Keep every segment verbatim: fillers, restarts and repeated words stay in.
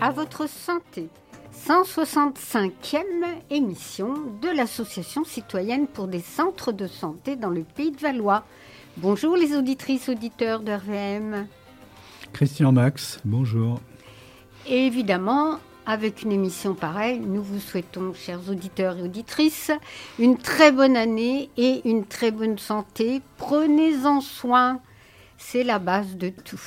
à votre santé. cent soixante-cinquième émission de l'Association citoyenne pour des centres de santé dans le Pays de Valois. Bonjour les auditrices, auditeurs de R V M. Christian Max, bonjour. Et évidemment, avec une émission pareille, nous vous souhaitons, chers auditeurs et auditrices, une très bonne année et une très bonne santé. Prenez-en soin, c'est la base de tout.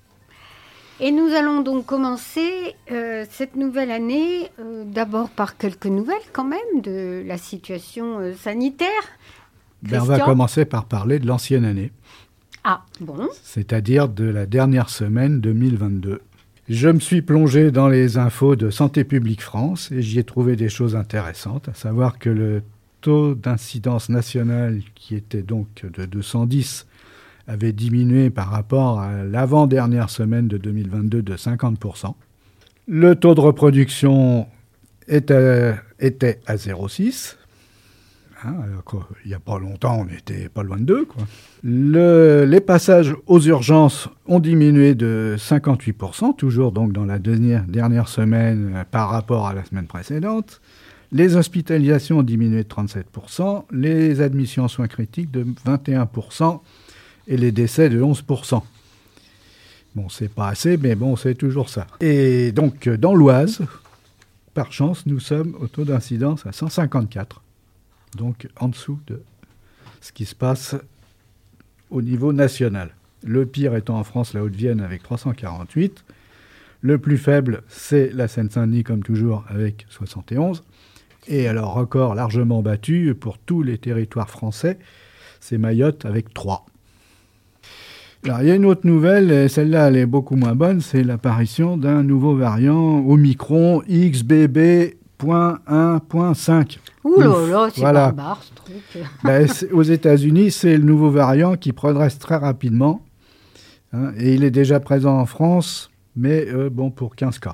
Et nous allons donc commencer euh, cette nouvelle année, euh, d'abord par quelques nouvelles quand même de la situation euh, sanitaire. Ben, on va commencer par parler de l'ancienne année. Ah, bon. C'est-à-dire de la dernière semaine deux mille vingt-deux. Je me suis plongé dans les infos de Santé publique France et j'y ai trouvé des choses intéressantes, à savoir que le taux d'incidence nationale, qui était donc de deux cent dix, avait diminué par rapport à l'avant-dernière semaine de deux mille vingt-deux de cinquante pour cent. Le taux de reproduction était, était à zéro virgule six. Hein, alors qu'il n'y a pas longtemps, on n'était pas loin de deux, quoi. Le, les passages aux urgences ont diminué de cinquante-huit pour cent, toujours donc dans la dernière, dernière semaine euh, par rapport à la semaine précédente. Les hospitalisations ont diminué de trente-sept pour cent, les admissions en soins critiques de vingt et un pour cent et les décès de onze pour cent. Bon, c'est pas assez, mais bon, c'est toujours ça. Et donc, dans l'Oise, par chance, nous sommes au taux d'incidence à cent cinquante-quatre. Donc en dessous de ce qui se passe au niveau national. Le pire étant en France, la Haute-Vienne avec trois cent quarante-huit. Le plus faible, c'est la Seine-Saint-Denis, comme toujours, avec soixante et onze. Et alors, record largement battu pour tous les territoires français, c'est Mayotte avec trois. Alors, il y a une autre nouvelle, et celle-là, elle est beaucoup moins bonne, c'est l'apparition d'un nouveau variant Omicron X B B point un point cinq. Ouh là là, c'est voilà. Barbare ce truc. Ben, aux États-Unis, c'est le nouveau variant qui progresse très rapidement. Hein, et il est déjà présent en France, mais euh, bon, pour quinze cas.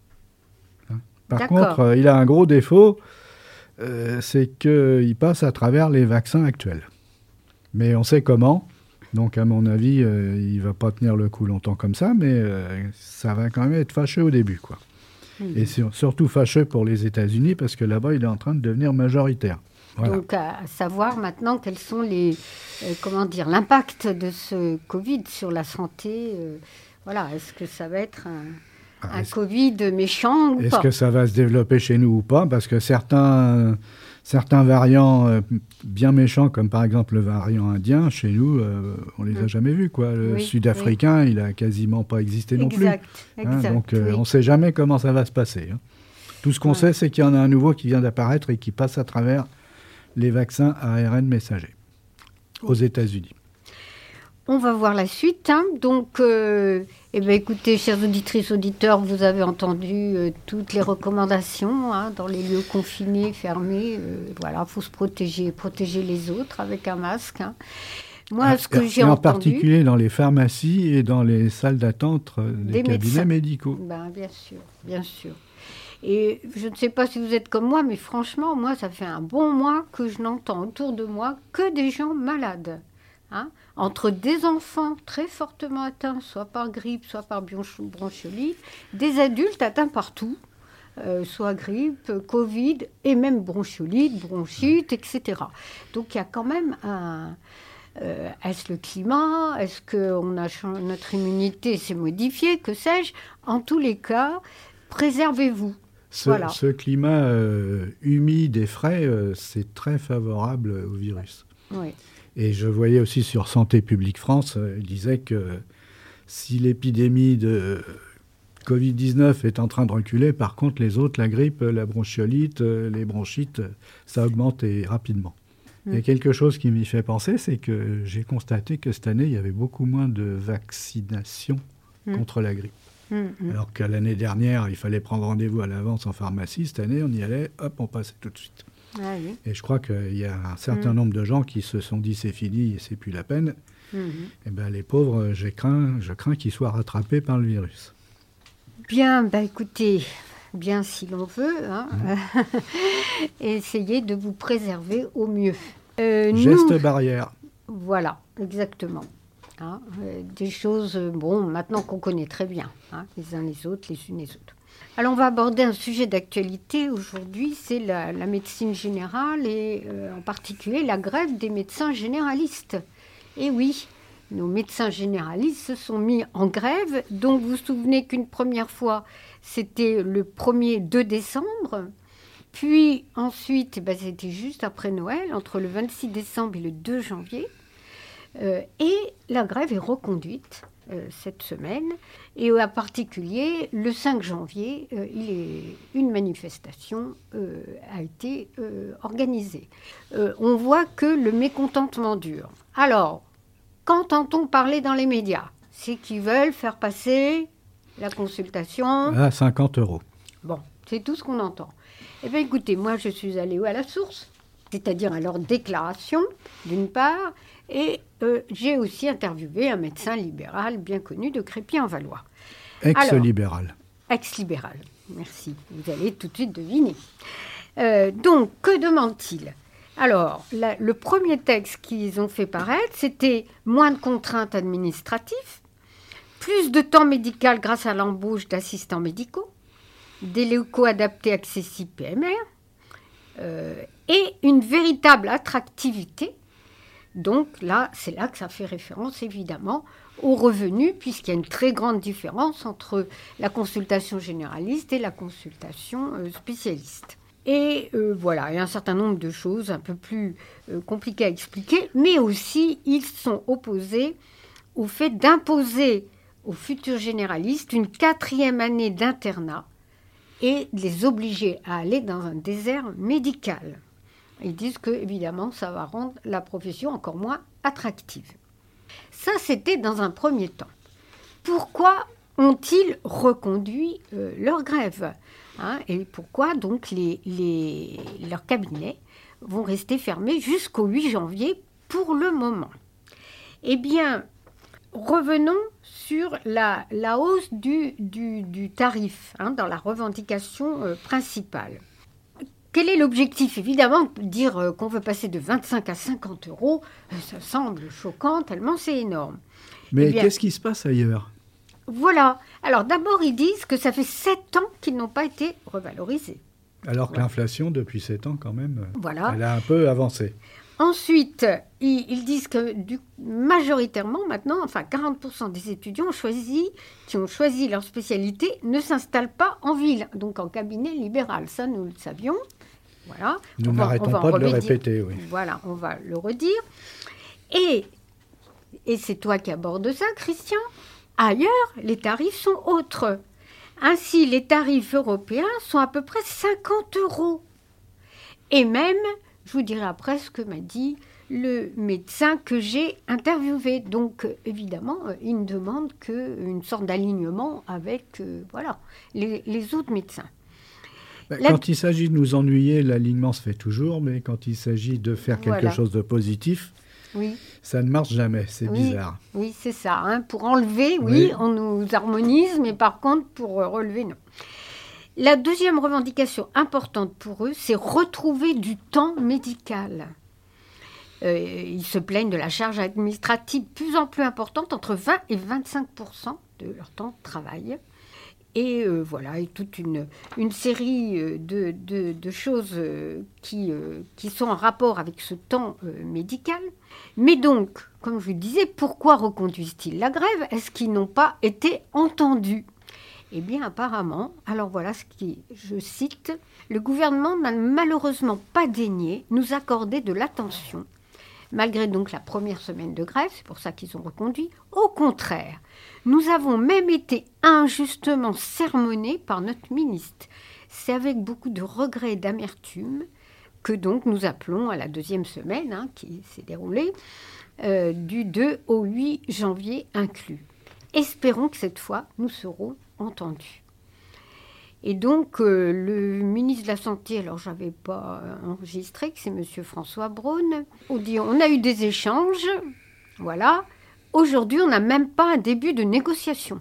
Hein. Par D'accord. contre, euh, il a un gros défaut, euh, c'est qu'il passe à travers les vaccins actuels. Mais on sait comment. Donc, à mon avis, euh, il ne va pas tenir le coup longtemps comme ça, mais euh, ça va quand même être fâcheux au début, quoi. Et c'est surtout fâcheux pour les États-Unis parce que là-bas, il est en train de devenir majoritaire. Voilà. Donc, à savoir maintenant quels sont les, euh, comment dire, l'impact de ce Covid sur la santé. Euh, voilà, est-ce que ça va être un, ah, un Covid méchant ou est-ce pas ? Est-ce que ça va se développer chez nous ou pas ? Parce que certains, certains variants euh, bien méchants, comme par exemple le variant indien, chez nous, euh, on les a mmh. jamais vus, quoi. Le oui, sud-africain, oui. il a quasiment pas existé exact, non plus. Exact, hein, donc, euh, oui. on ne sait jamais comment ça va se passer. Hein. Tout ce qu'on ouais. sait, c'est qu'il y en a un nouveau qui vient d'apparaître et qui passe à travers les vaccins à A R N messager aux États-Unis. On va voir la suite. Hein. Donc, euh, eh bien, écoutez, chers auditrices, auditeurs, vous avez entendu euh, toutes les recommandations hein, dans les lieux confinés, fermés. Euh, voilà, il faut se protéger, protéger les autres avec un masque. Hein. Moi, ah, ce que j'ai et en entendu... particulier dans les pharmacies et dans les salles d'attente des, des cabinets médecins. médicaux. Ben, bien sûr, bien sûr. Et je ne sais pas si vous êtes comme moi, mais franchement, moi, ça fait un bon mois que je n'entends autour de moi que des gens malades. Hein, entre des enfants très fortement atteints, soit par grippe, soit par bronchiolite, des adultes atteints partout, euh, soit grippe, Covid, et même bronchiolite, bronchite, et cetera. Donc il y a quand même un... Euh, est-ce le climat ? Est-ce que on a, notre immunité s'est modifiée ? Que sais-je ? En tous les cas, préservez-vous. Ce, voilà. ce climat euh, humide et frais, euh, c'est très favorable au virus. Oui. Et je voyais aussi sur Santé publique France, euh, il disait que si l'épidémie de covid dix-neuf est en train de reculer, par contre, les autres, la grippe, la bronchiolite, euh, les bronchites, ça augmente et rapidement. Mmh. Il y a quelque chose qui m'y fait penser, c'est que j'ai constaté que cette année, il y avait beaucoup moins de vaccinations mmh. contre la grippe. Mmh. Alors qu'à l'année dernière, il fallait prendre rendez-vous à l'avance en pharmacie. Cette année, on y allait, hop, on passait tout de suite. Ah oui. Et je crois qu'il y a un certain mmh. nombre de gens qui se sont dit c'est fini et c'est plus la peine. Mmh. Et ben les pauvres, j'ai craint, je crains qu'ils soient rattrapés par le virus. Bien, bah écoutez, bien si l'on veut, hein, mmh. essayez de vous préserver au mieux. Euh, Geste nous... barrière. Voilà, exactement. Hein, euh, des choses, bon, maintenant qu'on connaît très bien, hein, les uns les autres, les unes les autres. Alors, on va aborder un sujet d'actualité aujourd'hui, c'est la, la médecine générale et euh, en particulier la grève des médecins généralistes. Et oui, nos médecins généralistes se sont mis en grève. Donc, vous vous souvenez qu'une première fois, c'était le premier deux décembre. Puis ensuite, ben, c'était juste après Noël, entre le vingt-six décembre et le deux janvier. Euh, et la grève est reconduite euh, cette semaine. Et en particulier, le cinq janvier, euh, il est, une manifestation euh, a été euh, organisée. Euh, on voit que le mécontentement dure. Alors, qu'entend-on parler dans les médias ? C'est qu'ils veulent faire passer la consultation à cinquante euros. Bon, c'est tout ce qu'on entend. Eh bien, écoutez, moi, je suis allée à la source, c'est-à-dire à leur déclaration, d'une part, et euh, j'ai aussi interviewé un médecin libéral bien connu de Crépy-en-Valois. Ex-libéral. Alors, ex-libéral, merci. Vous allez tout de suite deviner. Euh, donc, que demande-t-il ? Alors, la, le premier texte qu'ils ont fait paraître, c'était moins de contraintes administratives, plus de temps médical grâce à l'embauche d'assistants médicaux, des locaux adaptés accessibles P M R, euh, et une véritable attractivité. Donc là, c'est là que ça fait référence évidemment aux revenus, puisqu'il y a une très grande différence entre la consultation généraliste et la consultation euh, spécialiste. Et euh, voilà, il y a un certain nombre de choses un peu plus euh, compliquées à expliquer, mais aussi ils sont opposés au fait d'imposer aux futurs généralistes une quatrième année d'internat et de les obliger à aller dans un désert médical. Ils disent que, évidemment, ça va rendre la profession encore moins attractive. Ça, c'était dans un premier temps. Pourquoi ont-ils reconduit euh, leur grève, hein, et pourquoi, donc, les, les, leurs cabinets vont rester fermés jusqu'au huit janvier pour le moment ? Eh bien, revenons sur la, la hausse du, du, du tarif, hein, dans la revendication euh, principale. Quel est l'objectif ? Évidemment, dire euh, qu'on veut passer de vingt-cinq à cinquante euros, euh, ça semble choquant, tellement c'est énorme. Mais eh bien, qu'est-ce qui se passe ailleurs ? Voilà. Alors d'abord, ils disent que ça fait sept ans qu'ils n'ont pas été revalorisés. Alors que voilà. L'inflation, depuis sept ans, quand même, voilà. elle a un peu avancé. Ensuite, ils, ils disent que du, majoritairement, maintenant, enfin quarante pour cent des étudiants ont choisi, qui ont choisi leur spécialité ne s'installent pas en ville, donc en cabinet libéral. Ça, nous le savions. Voilà. Nous on n'arrêtons va, pas de le redire. répéter, oui. Voilà, on va le redire. Et, et c'est toi qui abordes ça, Christian. Ailleurs, les tarifs sont autres. Ainsi, les tarifs européens sont à peu près cinquante euros. Et même, je vous dirai après ce que m'a dit le médecin que j'ai interviewé. Donc, évidemment, il ne demande qu'une sorte d'alignement avec euh, voilà, les, les autres médecins. Ben, La... Quand il s'agit de nous ennuyer, l'alignement se fait toujours, mais quand il s'agit de faire quelque voilà. chose de positif, oui. ça ne marche jamais, c'est oui, bizarre. Oui, c'est ça. Hein. Pour enlever, oui, oui, on nous harmonise, mais par contre, pour relever, non. La deuxième revendication importante pour eux, c'est retrouver du temps médical. Euh, ils se plaignent de la charge administrative de plus en plus importante, entre vingt et vingt-cinq pour cent de leur temps de travail. Et euh, voilà, et toute une, une série de, de, de choses qui, euh, qui sont en rapport avec ce temps euh, médical. Mais donc, comme je vous disais, pourquoi reconduisent-ils la grève ? Est-ce qu'ils n'ont pas été entendus ? Eh bien, apparemment, alors voilà ce qui, je cite, « Le gouvernement n'a malheureusement pas daigné nous accorder de l'attention, malgré donc la première semaine de grève, c'est pour ça qu'ils ont reconduit. Au contraire, nous avons même été injustement sermonnés par notre ministre. C'est avec beaucoup de regrets et d'amertume que donc nous appelons à la deuxième semaine, hein, qui s'est déroulée, euh, du deux au huit janvier inclus. Espérons que cette fois, nous serons entendus. » Et donc, euh, le ministre de la Santé, alors je n'avais pas enregistré, que c'est M. François Braun, on dit, on a eu des échanges, voilà. Aujourd'hui, on n'a même pas un début de négociation.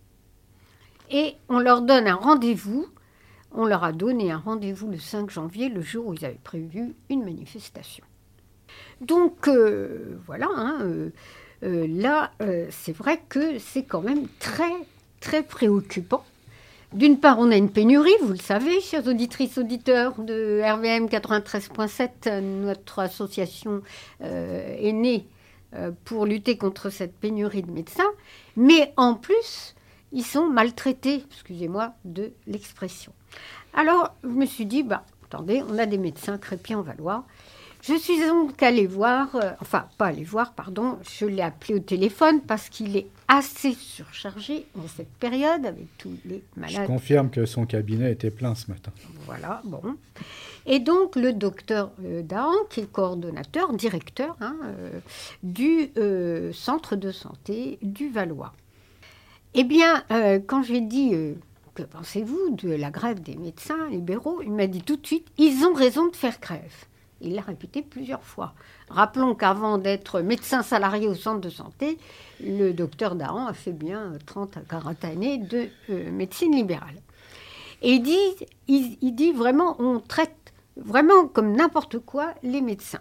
Et on leur donne un rendez-vous, on leur a donné un rendez-vous le cinq janvier, le jour où ils avaient prévu une manifestation. Donc, euh, voilà, hein, euh, euh, là, euh, c'est vrai que c'est quand même très, très préoccupant. D'une part, on a une pénurie, vous le savez, chers auditrices, auditeurs de R V M quatre-vingt-treize point sept. Notre association euh, est née euh, pour lutter contre cette pénurie de médecins. Mais en plus, ils sont maltraités, excusez-moi de l'expression. Alors, je me suis dit, bah, attendez, on a des médecins Crépy-en-Valois. Je suis donc allée voir, euh, enfin, pas allée voir, pardon, je l'ai appelé au téléphone parce qu'il est assez surchargé en cette période avec tous les malades. Je confirme que son cabinet était plein ce matin. Voilà, bon. Et donc, le docteur euh, Dahan, qui est coordonnateur, directeur hein, euh, du euh, centre de santé du Valois. Eh bien, euh, quand j'ai dit, euh, que pensez-vous de la grève des médecins libéraux, il m'a dit tout de suite, ils ont raison de faire grève. Il l'a répété plusieurs fois. Rappelons qu'avant d'être médecin salarié au centre de santé, le docteur Dahan a fait bien trente à quarante années de euh, médecine libérale. Et il dit, il, il dit vraiment, on traite vraiment comme n'importe quoi les médecins.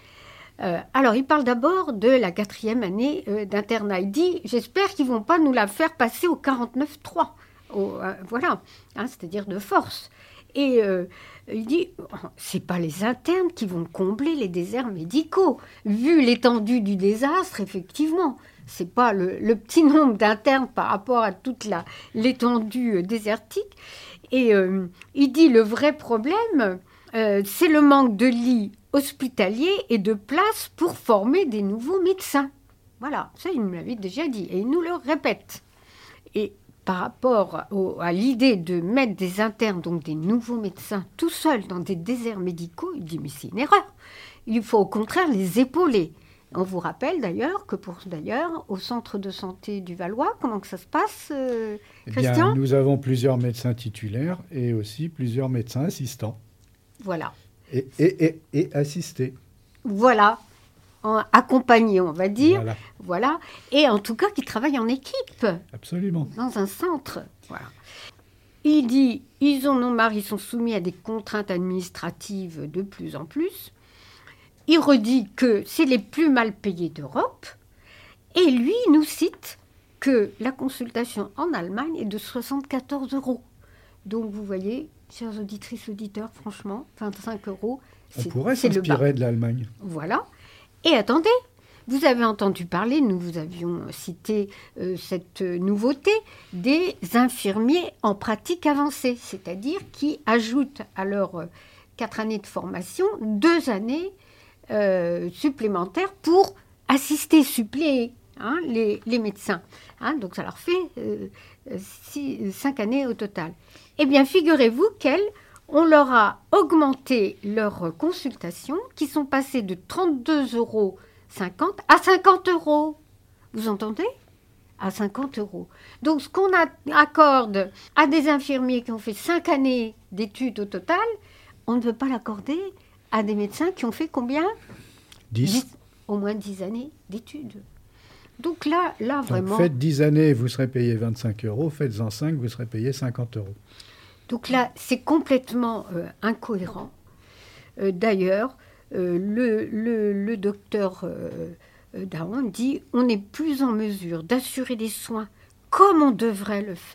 Euh, alors, il parle d'abord de la quatrième année euh, d'internat. Il dit, j'espère qu'ils ne vont pas nous la faire passer au quarante-neuf trois. Au, euh, voilà, hein, c'est-à-dire de force. Et euh, il dit, c'est pas les internes qui vont combler les déserts médicaux. Vu l'étendue du désastre, effectivement, c'est pas le, le petit nombre d'internes par rapport à toute la, l'étendue désertique. Et euh, il dit, le vrai problème, euh, c'est le manque de lits hospitaliers et de places pour former des nouveaux médecins. Voilà, ça, il me l'avait déjà dit, et il nous le répète. Et par rapport au, à l'idée de mettre des internes, donc des nouveaux médecins, tout seuls dans des déserts médicaux, il dit, mais c'est une erreur. Il faut au contraire les épauler. On vous rappelle d'ailleurs que pour d'ailleurs au centre de santé du Valois, comment que ça se passe, euh, Christian ? Eh bien, nous avons plusieurs médecins titulaires et aussi plusieurs médecins assistants. Voilà. Et, et, et, et assistés. Voilà. Accompagnés, on va dire. Voilà. Voilà. Et en tout cas, qui travaillent en équipe. Absolument. Dans un centre. Voilà. Il dit, ils en ont marre, ils sont soumis à des contraintes administratives de plus en plus. Il redit que c'est les plus mal payés d'Europe. Et lui, il nous cite que la consultation en Allemagne est de soixante-quatorze euros. Donc, vous voyez, chers auditrices, auditeurs, franchement, vingt-cinq euros, c'est, on pourrait c'est s'inspirer de l'Allemagne. Voilà. Et attendez, vous avez entendu parler, nous vous avions cité euh, cette nouveauté, des infirmiers en pratique avancée, c'est-à-dire qui ajoutent à leurs euh, quatre années de formation deux années euh, supplémentaires pour assister, suppléer hein, les, les médecins. Hein, donc ça leur fait euh, six, cinq années au total. Eh bien, figurez-vous qu'elles... on leur a augmenté leurs consultations qui sont passées de trente-deux euros cinquante à cinquante euros. Vous entendez ? À cinquante euros. Donc, ce qu'on a, accorde à des infirmiers qui ont fait cinq années d'études au total, on ne veut pas l'accorder à des médecins qui ont fait combien ? dix. Au moins dix années d'études. Donc là, là Donc, vraiment... faites dix années, vous serez payé vingt-cinq euros. Faites-en cinq, vous serez payé cinquante euros. Donc là, c'est complètement euh, incohérent. Euh, d'ailleurs, euh, le, le, le docteur euh, Dahan dit « on n'est plus en mesure d'assurer des soins comme on devrait le faire ».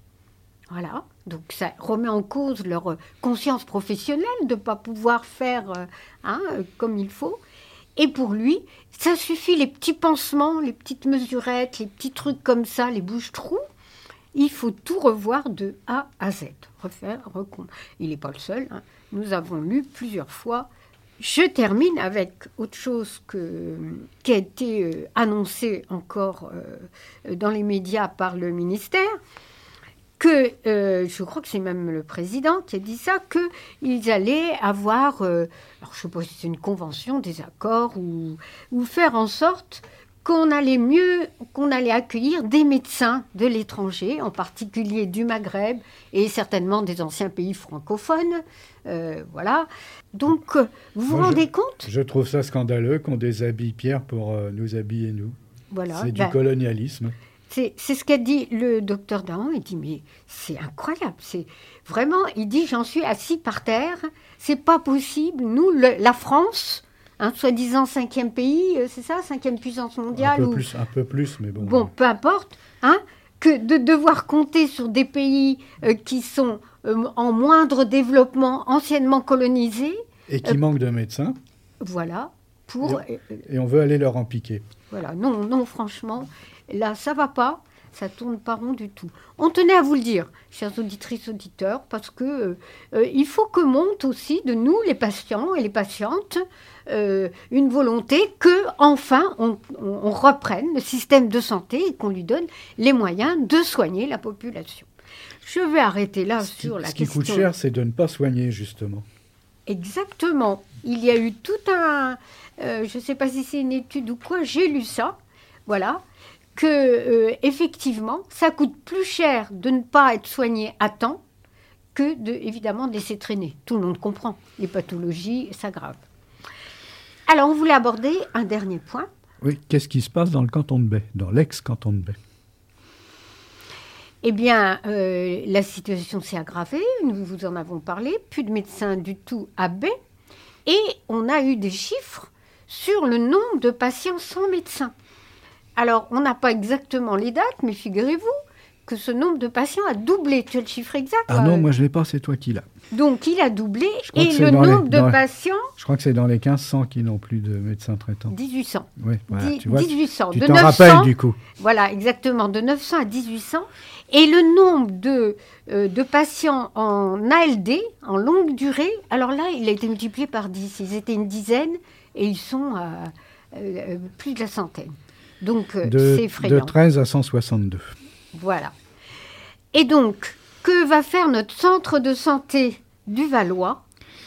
Voilà, donc ça remet en cause leur conscience professionnelle de ne pas pouvoir faire euh, hein, comme il faut. Et pour lui, ça suffit les petits pansements, les petites mesurettes, les petits trucs comme ça, les bouches-trous. Il faut tout revoir de A à Z, refaire, recompte. Il n'est pas le seul, hein. Nous avons lu plusieurs fois. Je termine avec autre chose que, qui a été euh, annoncé encore euh, dans les médias par le ministère, que euh, je crois que c'est même le président qui a dit ça, qu'ils allaient avoir, euh, alors je ne sais pas si c'est une convention, des accords, ou, ou faire en sorte qu'on allait mieux, qu'on allait accueillir des médecins de l'étranger, en particulier du Maghreb et certainement des anciens pays francophones. Euh, voilà. Donc, vous vous Moi, rendez je, compte ? Je trouve ça scandaleux qu'on déshabille Pierre pour euh, nous habiller nous. Voilà. C'est ben, du colonialisme. C'est, c'est ce qu'a dit le docteur Dahan. Il dit, mais c'est incroyable. C'est vraiment, il dit, j'en suis assis par terre. C'est pas possible. Nous, le, la France... un soi-disant cinquième pays, c'est ça, cinquième puissance mondiale. Un peu, ou... plus, un peu plus, mais bon. Bon, peu importe, hein, que de devoir compter sur des pays euh, qui sont euh, en moindre développement, anciennement colonisés. Et qui euh, manquent de médecins. Voilà. Pour, et, et on veut aller leur en piquer. Voilà. Non, non, franchement, là, ça ne va pas. Ça ne tourne pas rond du tout. On tenait à vous le dire, chers auditrices, auditeurs, parce que euh, il faut que monte aussi de nous, les patients et les patientes, euh, une volonté que enfin on, on, on reprenne le système de santé et qu'on lui donne les moyens de soigner la population. Je vais arrêter là ce sur qui, la ce question. Ce qui coûte cher, c'est de ne pas soigner, justement. Exactement. Il y a eu tout un... Euh, je ne sais pas si c'est une étude ou quoi, j'ai lu ça. Voilà. Que, euh, effectivement, ça coûte plus cher de ne pas être soigné à temps que, de, évidemment, de laisser traîner. Tout le monde comprend. Les pathologies s'aggravent. Alors, on voulait aborder un dernier point. Oui, qu'est-ce qui se passe dans le canton de Bay, dans l'ex-canton de Bay? Eh bien, euh, la situation s'est aggravée. Nous vous en avons parlé. Plus de médecins du tout à Bay. Et on a eu des chiffres sur le nombre de patients sans médecin. Alors, on n'a pas exactement les dates, mais figurez-vous que ce nombre de patients a doublé. Tu as le chiffre exact? Ah non, moi je ne l'ai pas, c'est toi qui l'as. Donc, il a doublé et le nombre les, de les, patients... Je crois que c'est dans les quinze cents qui n'ont plus de médecins traitants. dix-huit cents. Oui, voilà, Dix, tu vois, dix-huit cents. Tu de t'en neuf cents, rappelles du coup. Voilà, exactement, de neuf cents à dix-huit cents. Et le nombre de, euh, de patients en A L D, en longue durée, alors là, il a été multiplié par dix. Ils étaient une dizaine et ils sont à euh, plus de la centaine. Donc, euh, de, c'est effrayant. De treize à cent soixante-deux. Voilà. Et donc, que va faire notre centre de santé du Valois?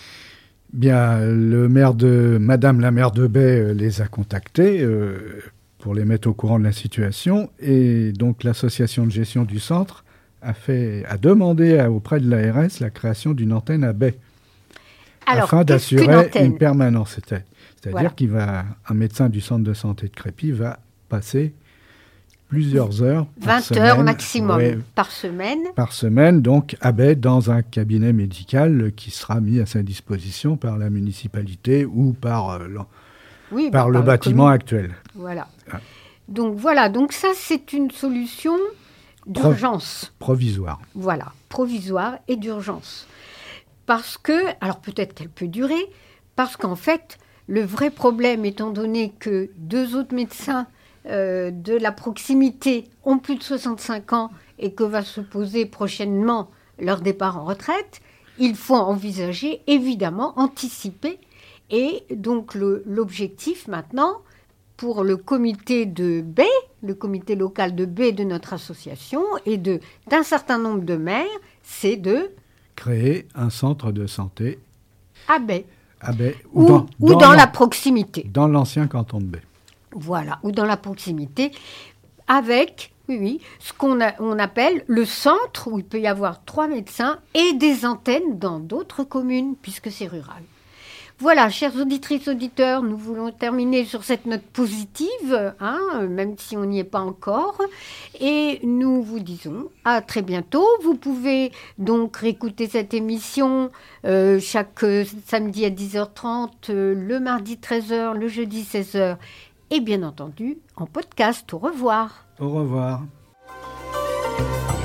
Bien, le maire de, Madame la maire de Bay les a contactés euh, pour les mettre au courant de la situation. Et donc, l'association de gestion du centre a, fait, a demandé à, auprès de l'A R S la création d'une antenne à Bay. Alors, afin d'assurer une, une permanence. C'est-à-dire voilà. qu'il va, un médecin du centre de santé de Crépy va passer plusieurs heures vingt par heures semaine, maximum ouais, par semaine. Par semaine, donc à Bay, dans un cabinet médical qui sera mis à sa disposition par la municipalité ou par, euh, oui, par bah, le par bâtiment actuel. Voilà. Ah. Donc voilà, donc ça c'est une solution d'urgence. Pro- provisoire. Voilà, provisoire et d'urgence. Parce que, alors peut-être qu'elle peut durer, parce qu'en fait, le vrai problème, étant donné que deux autres médecins euh, de la proximité ont plus de soixante-cinq ans et que va se poser prochainement leur départ en retraite, il faut envisager, évidemment, anticiper. Et donc le, l'objectif maintenant, pour le comité de Bay, le comité local de Bay de notre association et de, d'un certain nombre de maires, c'est de... créer un centre de santé à Bay. À Bay ou, ou dans, ou dans, dans la proximité. Dans l'ancien canton de Bay. Voilà, ou dans la proximité, avec, oui, oui, ce qu'on a, on appelle le centre, où il peut y avoir trois médecins et des antennes dans d'autres communes, puisque c'est rural. Voilà, chères auditrices, auditeurs, nous voulons terminer sur cette note positive, hein, même si on n'y est pas encore. Et nous vous disons à très bientôt. Vous pouvez donc réécouter cette émission euh, chaque euh, samedi à dix heures trente, euh, le mardi treize heures, le jeudi seize heures et bien entendu en podcast. Au revoir. Au revoir.